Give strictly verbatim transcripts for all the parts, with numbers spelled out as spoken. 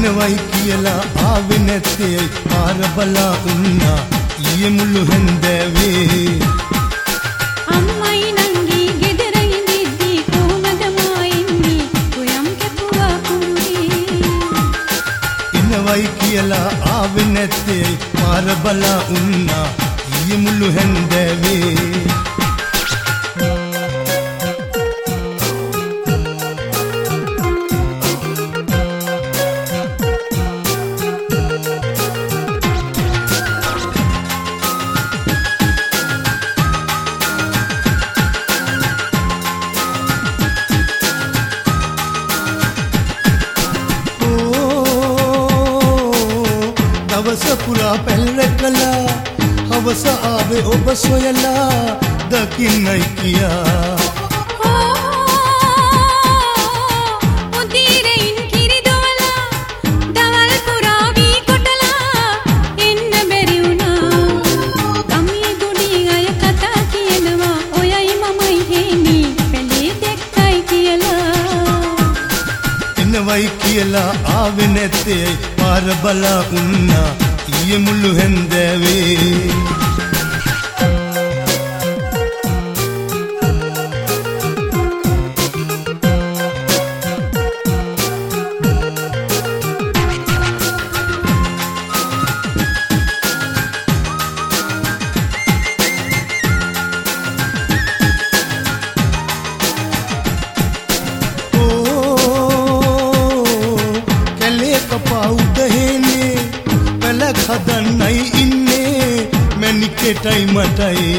එනවයි කියලා ආවේ නැත්තේ පාර බලා උන්නා ඊයේ මුළු හැන්දෑවේ අම්මයි නංගි ගෙදර ඉඳිද්දි කොහමද මා ඉන්නේ කොයම් කැපුවා කුරුහි එනවයි කියලා ආවේ නැත්තේ පාර බලා උන්නා ඊයේ මුළු හැන්දෑවේ දවස පුරා පැල්ල කළා හවස ආවේ ඔබ සොයලා දකින්නයි කියා උදේරින් කිරි දොවලා දවල් පුරා වී කොටලා එන්න බැරි වුණා ගමේ ගොඩේ අය කතා කියනවා ඔයයි මමයි හේනේ පැලේ දැක්කයි කියලා එනවයි කියලා ආවේ නැත්තේ පාර බලා උන්නා ඊයේ මුළු හැන්දෑවේ හදන්නයි ඉන්නේ මැනිකේටයි මටයි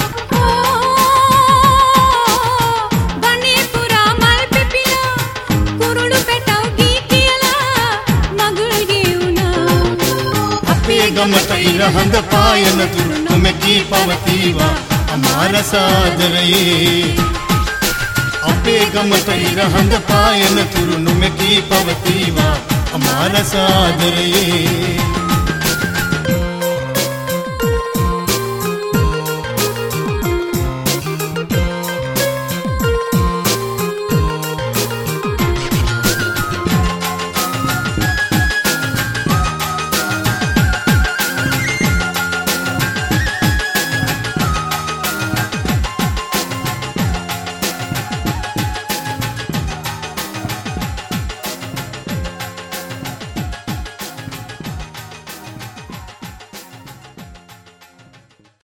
වනේ පුරා මල් පිපිලා කුරුළු පැටව ගී කියලා මගුල් ගෙවුණා අපේ ගමට ඉර හඳ පායන තුරු නොමැකී පවතිවා අමාර සාදරයේ අපේ ගමට ඉර හඳ පායන තුරු නොමැකී පවතිවා අමාර සාදරයේ